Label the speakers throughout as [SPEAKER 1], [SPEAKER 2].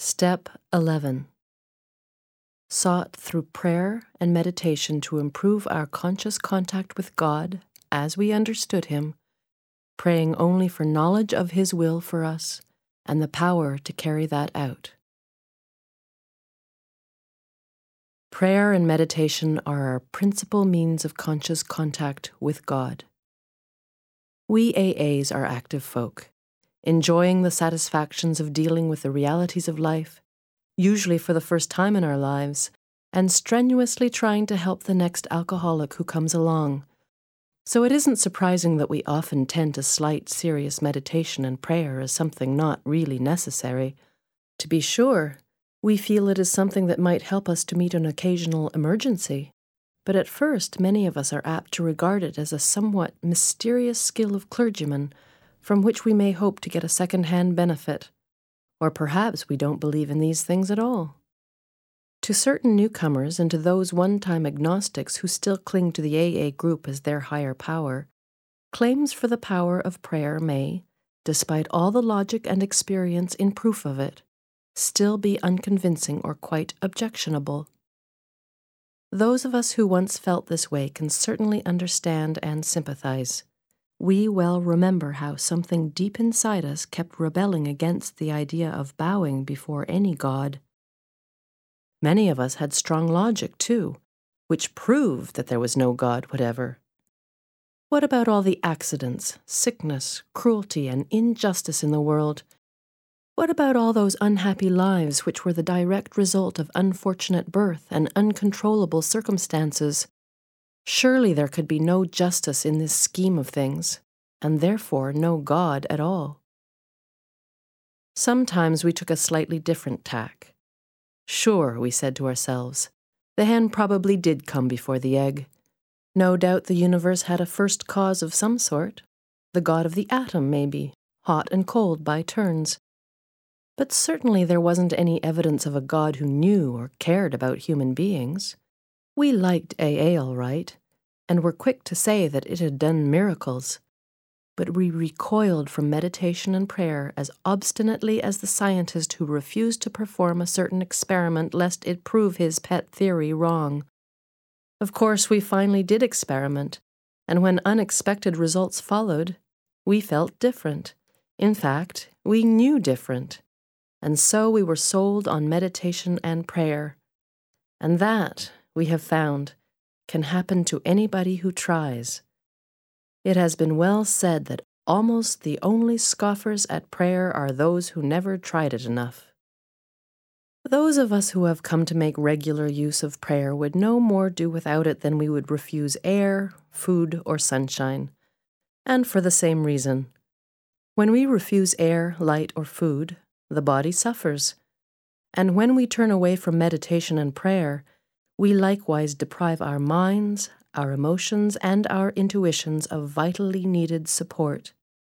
[SPEAKER 1] Step 11. Sought through prayer and meditation to improve our conscious contact with God as we understood Him, praying only for knowledge of His will for us and the power to carry that out. Prayer and meditation are our principal means of conscious contact with God. We AAs are active folk, enjoying the satisfactions of dealing with the realities of life, usually for the first time in our lives, and strenuously trying to help the next alcoholic who comes along. So it isn't surprising that we often tend to slight serious meditation and prayer as something not really necessary. To be sure, we feel it is something that might help us to meet an occasional emergency, but at first many of us are apt to regard it as a somewhat mysterious skill of clergymen from which we may hope to get a second-hand benefit. Or perhaps we don't believe in these things at all. To certain newcomers and to those one-time agnostics who still cling to the AA group as their higher power, claims for the power of prayer may, despite all the logic and experience in proof of it, still be unconvincing or quite objectionable. Those of us who once felt this way can certainly understand and sympathize. We well remember how something deep inside us kept rebelling against the idea of bowing before any god. Many of us had strong logic, too, which proved that there was no God whatever. What about all the accidents, sickness, cruelty, and injustice in the world? What about all those unhappy lives which were the direct result of unfortunate birth and uncontrollable circumstances? Surely there could be no justice in this scheme of things, and therefore no God at all. Sometimes we took a slightly different tack. Sure, we said to ourselves, the hen probably did come before the egg. No doubt the universe had a first cause of some sort, the God of the atom maybe, hot and cold by turns. But certainly there wasn't any evidence of a God who knew or cared about human beings. We liked AA all right, and were quick to say that it had done miracles, but we recoiled from meditation and prayer as obstinately as the scientist who refused to perform a certain experiment lest it prove his pet theory wrong. Of course, we finally did experiment, and when unexpected results followed, we felt different. In fact, we knew different, and so we were sold on meditation and prayer. And that, we have found, can happen to anybody who tries. It has been well said that almost the only scoffers at prayer are those who never tried it enough. Those of us who have come to make regular use of prayer would no more do without it than we would refuse air, food, or sunshine. And for the same reason. When we refuse air, light, or food, the body suffers. And when we turn away from meditation and prayer, we likewise deprive our minds, our emotions, and our intuitions of vitally needed support.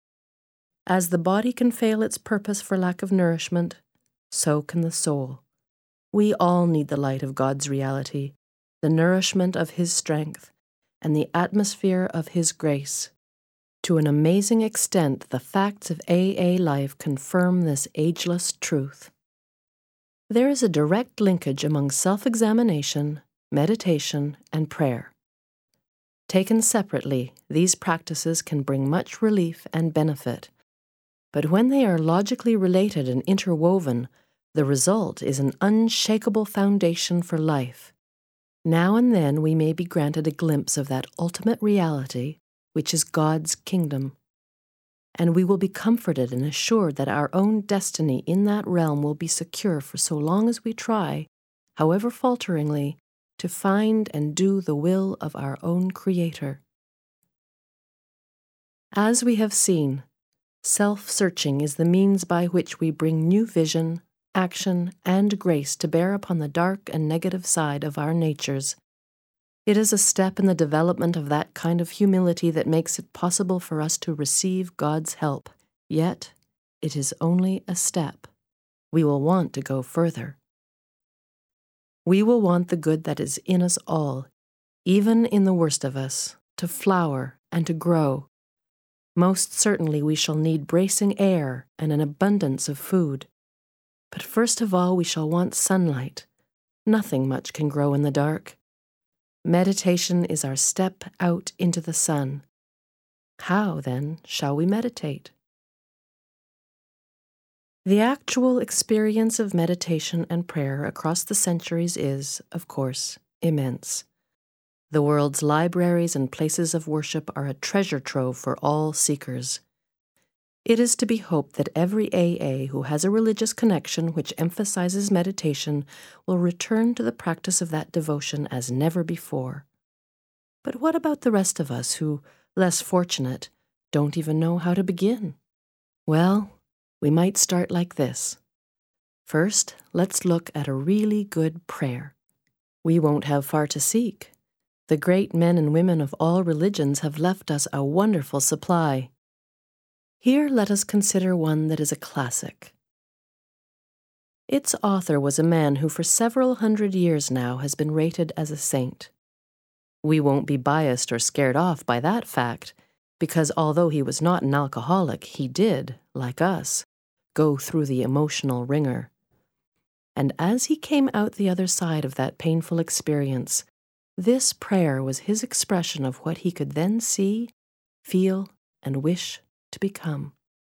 [SPEAKER 1] As the body can fail its purpose for lack of nourishment, so can the soul. We all need the light of God's reality, the nourishment of His strength, and the atmosphere of His grace. To an amazing extent, the facts of AA life confirm this ageless truth. There is a direct linkage among self-examination, meditation, and prayer. Taken separately, these practices can bring much relief and benefit. But when they are logically related and interwoven, the result is an unshakable foundation for life. Now and then we may be granted a glimpse of that ultimate reality, which is God's kingdom. And we will be comforted and assured that our own destiny in that realm will be secure for so long as we try, however falteringly, to find and do the will of our own Creator. As we have seen, self-searching is the means by which we bring new vision, action, and grace to bear upon the dark and negative side of our natures. It is a step in the development of that kind of humility that makes it possible for us to receive God's help. Yet, it is only a step. We will want to go further. We will want the good that is in us all, even in the worst of us, to flower and to grow. Most certainly we shall need bracing air and an abundance of food. But first of all, we shall want sunlight. Nothing much can grow in the dark. Meditation is our step out into the sun. How, then, shall we meditate? The actual experience of meditation and prayer across the centuries is, of course, immense. The world's libraries and places of worship are a treasure trove for all seekers. It is to be hoped that every AA who has a religious connection which emphasizes meditation will return to the practice of that devotion as never before. But what about the rest of us who, less fortunate, don't even know how to begin? Well, we might start like this. First, let's look at a really good prayer. We won't have far to seek. The great men and women of all religions have left us a wonderful supply. Here let us consider one that is a classic. Its author was a man who for several hundred years now has been rated as a saint. We won't be biased or scared off by that fact, because although he was not an alcoholic, he did, like us, go through the emotional wringer. And as he came out the other side of that painful experience, this prayer was his expression of what he could then see, feel, and wish to become.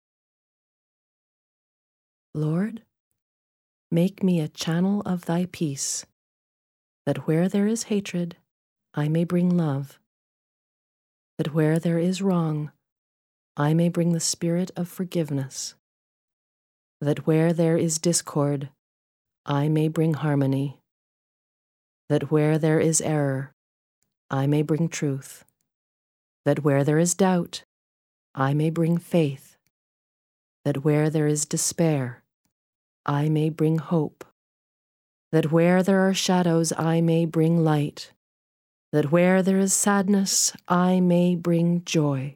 [SPEAKER 1] Lord, make me a channel of thy peace, that where there is hatred, I may bring love, that where there is wrong, I may bring the spirit of forgiveness, that where there is discord, I may bring harmony, that where there is error, I may bring truth, that where there is doubt, I may bring faith, that where there is despair, I may bring hope, that where there are shadows, I may bring light, that where there is sadness, I may bring joy.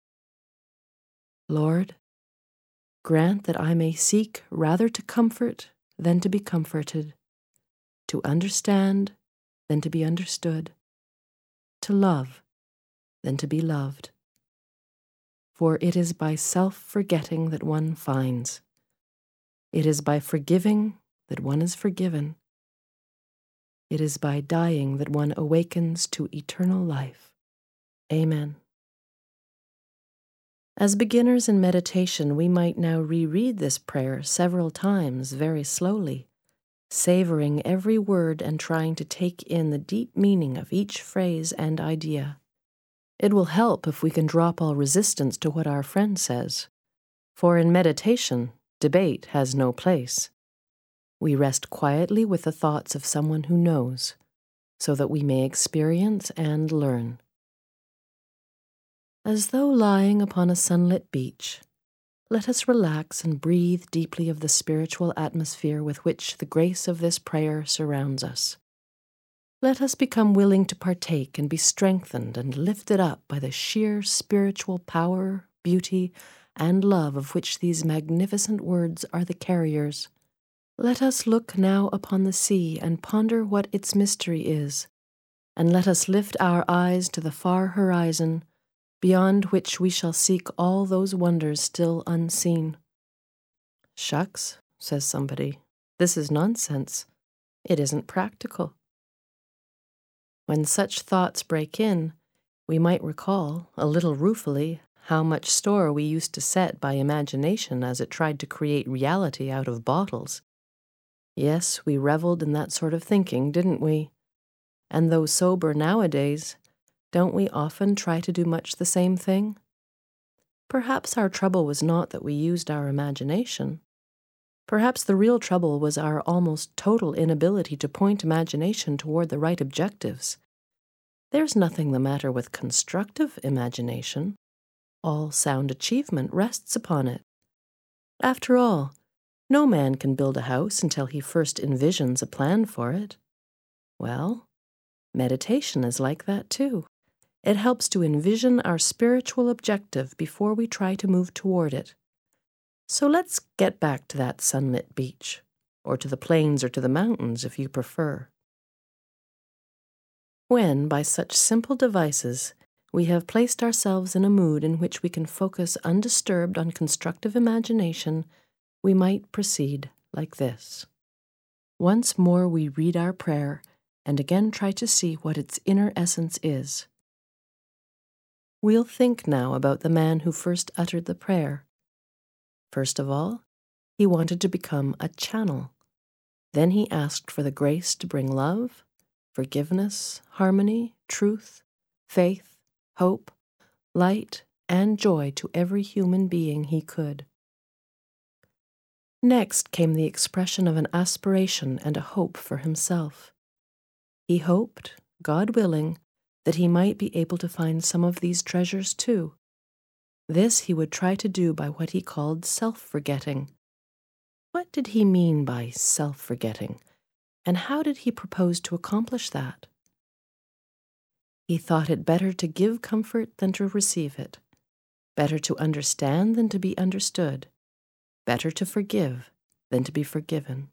[SPEAKER 1] Lord, grant that I may seek rather to comfort than to be comforted, to understand than to be understood, to love than to be loved. For it is by self-forgetting that one finds. It is by forgiving that one is forgiven. It is by dying that one awakens to eternal life. Amen. As beginners in meditation, we might now reread this prayer several times very slowly, savoring every word and trying to take in the deep meaning of each phrase and idea. It will help if we can drop all resistance to what our friend says, for in meditation, debate has no place. We rest quietly with the thoughts of someone who knows, so that we may experience and learn. As though lying upon a sunlit beach, let us relax and breathe deeply of the spiritual atmosphere with which the grace of this prayer surrounds us. Let us become willing to partake and be strengthened and lifted up by the sheer spiritual power, beauty, and love of which these magnificent words are the carriers. Let us look now upon the sea and ponder what its mystery is, and let us lift our eyes to the far horizon, beyond which we shall seek all those wonders still unseen. Shucks, says somebody, this is nonsense. It isn't practical. When such thoughts break in, we might recall, a little ruefully, how much store we used to set by imagination as it tried to create reality out of bottles. Yes, we reveled in that sort of thinking, didn't we? And though sober nowadays, don't we often try to do much the same thing? Perhaps our trouble was not that we used our imagination. Perhaps the real trouble was our almost total inability to point imagination toward the right objectives. There's nothing the matter with constructive imagination. All sound achievement rests upon it. After all, no man can build a house until he first envisions a plan for it. Well, meditation is like that too. It helps to envision our spiritual objective before we try to move toward it. So let's get back to that sunlit beach, or to the plains or to the mountains if you prefer. When, by such simple devices, we have placed ourselves in a mood in which we can focus undisturbed on constructive imagination, we might proceed. like this. Once more we read our prayer and again try to see what its inner essence is. We'll think now about the man who first uttered the prayer. First of all, he wanted to become a channel. Then he asked for the grace to bring love, forgiveness, harmony, truth, faith, hope, light, and joy to every human being he could. Next came the expression of an aspiration and a hope for himself. He hoped, God willing, that he might be able to find some of these treasures too. This he would try to do by what he called self-forgetting. What did he mean by self-forgetting, and how did he propose to accomplish that? He thought it better to give comfort than to receive it, better to understand than to be understood, better to forgive than to be forgiven.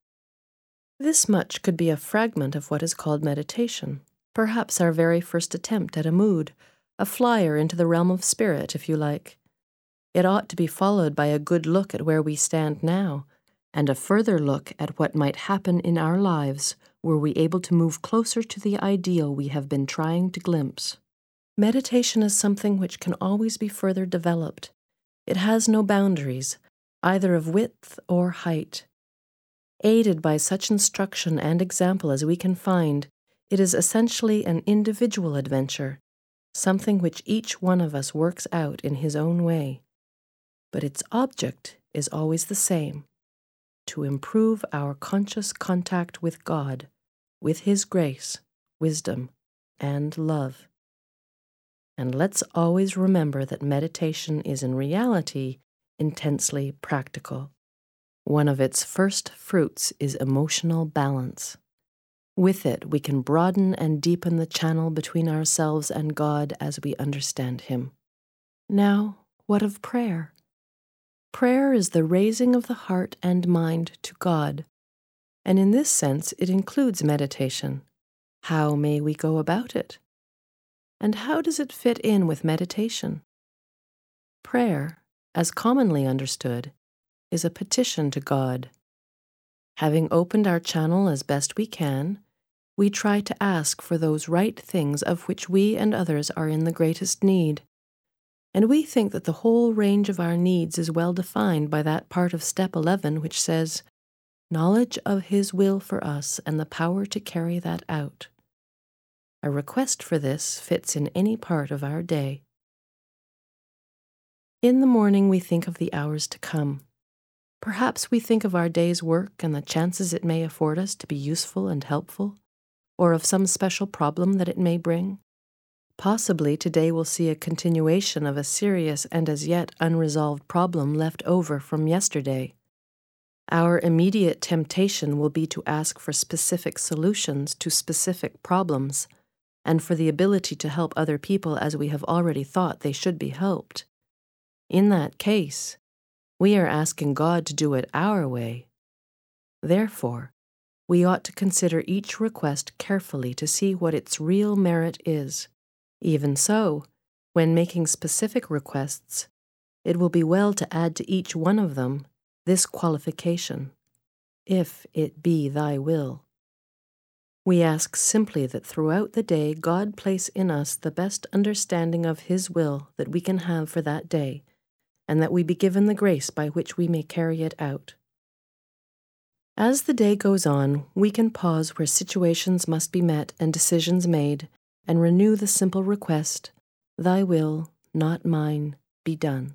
[SPEAKER 1] This much could be a fragment of what is called meditation, perhaps our very first attempt at a mood, a flyer into the realm of spirit, if you like. It ought to be followed by a good look at where we stand now, and a further look at what might happen in our lives were we able to move closer to the ideal we have been trying to glimpse. Meditation is something which can always be further developed. It has no boundaries, either of width or height. Aided by such instruction and example as we can find, it is essentially an individual adventure, something which each one of us works out in his own way. But its object is always the same: to improve our conscious contact with God, with His grace, wisdom, and love. And let's always remember that meditation is in reality intensely practical. One of its first fruits is emotional balance. With it, we can broaden and deepen the channel between ourselves and God as we understand Him. Now, what of prayer? Prayer is the raising of the heart and mind to God, and in this sense it includes meditation. How may we go about it? And how does it fit in with meditation? Prayer, as commonly understood, is a petition to God. Having opened our channel as best we can, we try to ask for those right things of which we and others are in the greatest need. And we think that the whole range of our needs is well defined by that part of Step 11 which says, knowledge of His will for us and the power to carry that out. A request for this fits in any part of our day. In the morning we think of the hours to come. Perhaps we think of our day's work and the chances it may afford us to be useful and helpful, or of some special problem that it may bring. Possibly today will see a continuation of a serious and as yet unresolved problem left over from yesterday. Our immediate temptation will be to ask for specific solutions to specific problems, and for the ability to help other people as we have already thought they should be helped. In that case, we are asking God to do it our way. Therefore, we ought to consider each request carefully to see what its real merit is. Even so, when making specific requests, it will be well to add to each one of them this qualification: if it be thy will. We ask simply that throughout the day God place in us the best understanding of His will that we can have for that day, and that we be given the grace by which we may carry it out. As the day goes on, we can pause where situations must be met and decisions made, and renew the simple request, thy will, not mine, be done.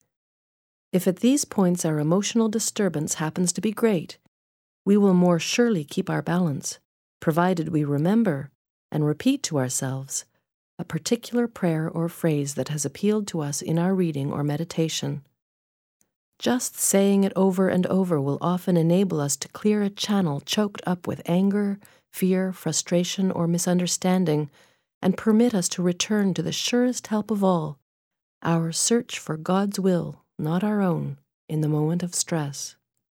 [SPEAKER 1] If at these points our emotional disturbance happens to be great, we will more surely keep our balance, provided we remember and repeat to ourselves a particular prayer or phrase that has appealed to us in our reading or meditation. Just saying it over and over will often enable us to clear a channel choked up with anger, fear, frustration, or misunderstanding, and permit us to return to the surest help of all, our search for God's will, not our own, in the moment of stress.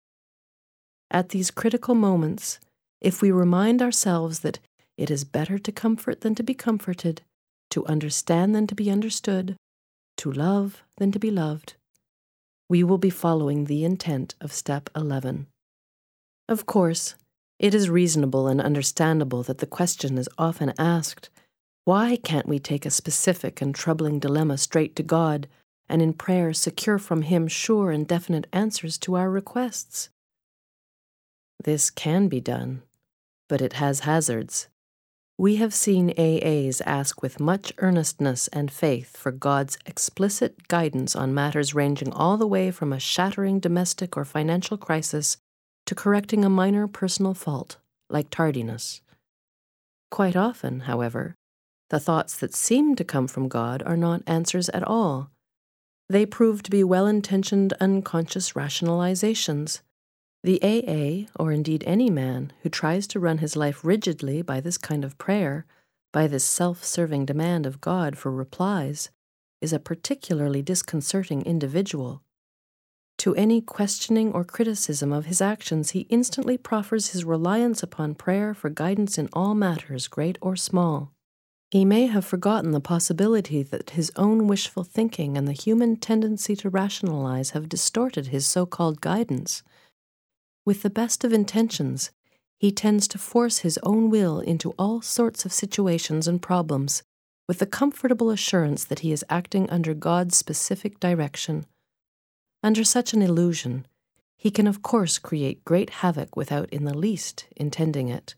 [SPEAKER 1] At these critical moments, if we remind ourselves that it is better to comfort than to be comforted, to understand than to be understood, to love than to be loved, we will be following the intent of Step 11. Of course, it is reasonable and understandable that the question is often asked, why can't we take a specific and troubling dilemma straight to God and in prayer secure from Him sure and definite answers to our requests? This can be done, but it has hazards. We have seen AAs ask with much earnestness and faith for God's explicit guidance on matters ranging all the way from a shattering domestic or financial crisis to correcting a minor personal fault, like tardiness. Quite often, however, the thoughts that seem to come from God are not answers at all. They prove to be well-intentioned unconscious rationalizations. The AA, or indeed any man who tries to run his life rigidly by this kind of prayer, by this self-serving demand of God for replies, is a particularly disconcerting individual. To any questioning or criticism of his actions, he instantly proffers his reliance upon prayer for guidance in all matters, great or small. He may have forgotten the possibility that his own wishful thinking and the human tendency to rationalize have distorted his so-called guidance. With the best of intentions, he tends to force his own will into all sorts of situations and problems, with the comfortable assurance that he is acting under God's specific direction. Under such an illusion, he can of course create great havoc without in the least intending it.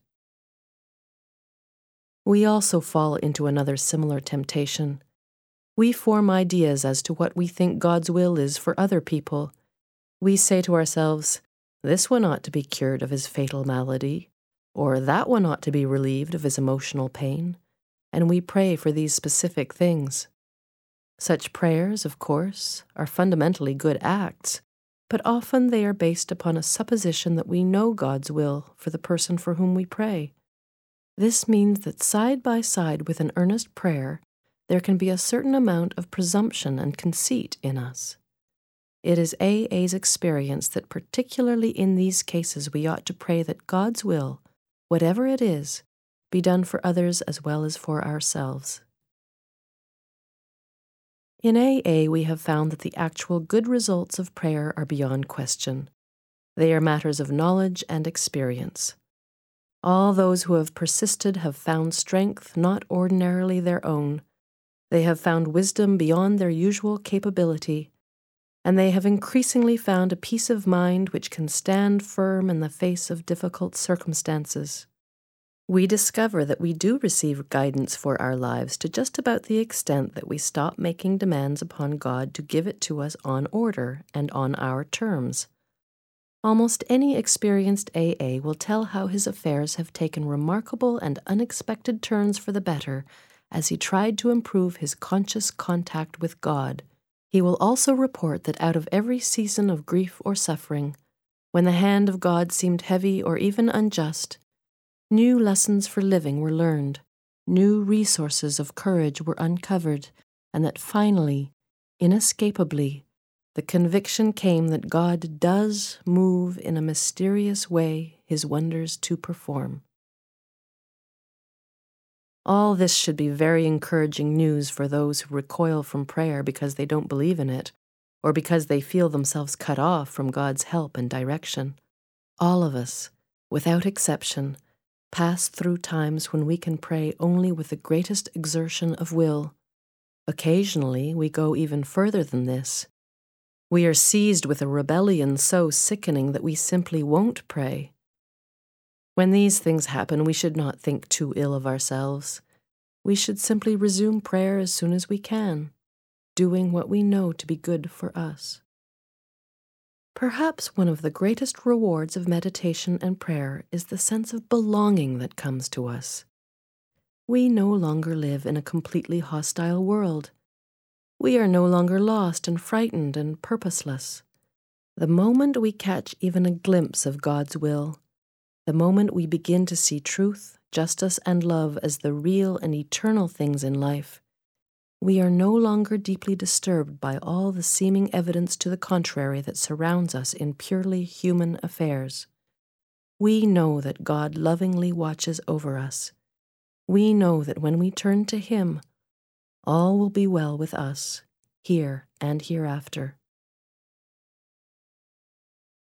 [SPEAKER 1] We also fall into another similar temptation. We form ideas as to what we think God's will is for other people. We say to ourselves, this one ought to be cured of his fatal malady, or that one ought to be relieved of his emotional pain, and we pray for these specific things. Such prayers, of course, are fundamentally good acts, but often they are based upon a supposition that we know God's will for the person for whom we pray. This means that side by side with an earnest prayer, there can be a certain amount of presumption and conceit in us. It is AA's experience that particularly in these cases we ought to pray that God's will, whatever it is, be done for others as well as for ourselves. In AA, we have found that the actual good results of prayer are beyond question. They are matters of knowledge and experience. All those who have persisted have found strength not ordinarily their own. They have found wisdom beyond their usual capability, and they have increasingly found a peace of mind which can stand firm in the face of difficult circumstances. We discover that we do receive guidance for our lives to just about the extent that we stop making demands upon God to give it to us on order and on our terms. Almost any experienced AA will tell how his affairs have taken remarkable and unexpected turns for the better as he tried to improve his conscious contact with God. He will also report that out of every season of grief or suffering, when the hand of God seemed heavy or even unjust, new lessons for living were learned, new resources of courage were uncovered, and that finally, inescapably, the conviction came that God does move in a mysterious way his wonders to perform. All this should be very encouraging news for those who recoil from prayer because they don't believe in it, or because they feel themselves cut off from God's help and direction. All of us, without exception, pass through times when we can pray only with the greatest exertion of will. Occasionally, we go even further than this. We are seized with a rebellion so sickening that we simply won't pray. When these things happen, we should not think too ill of ourselves. We should simply resume prayer as soon as we can, doing what we know to be good for us. Perhaps one of the greatest rewards of meditation and prayer is the sense of belonging that comes to us. We no longer live in a completely hostile world. We are no longer lost and frightened and purposeless. The moment we catch even a glimpse of God's will, the moment we begin to see truth, justice, and love as the real and eternal things in life, we are no longer deeply disturbed by all the seeming evidence to the contrary that surrounds us in purely human affairs. We know that God lovingly watches over us. We know that when we turn to Him, all will be well with us, here and hereafter.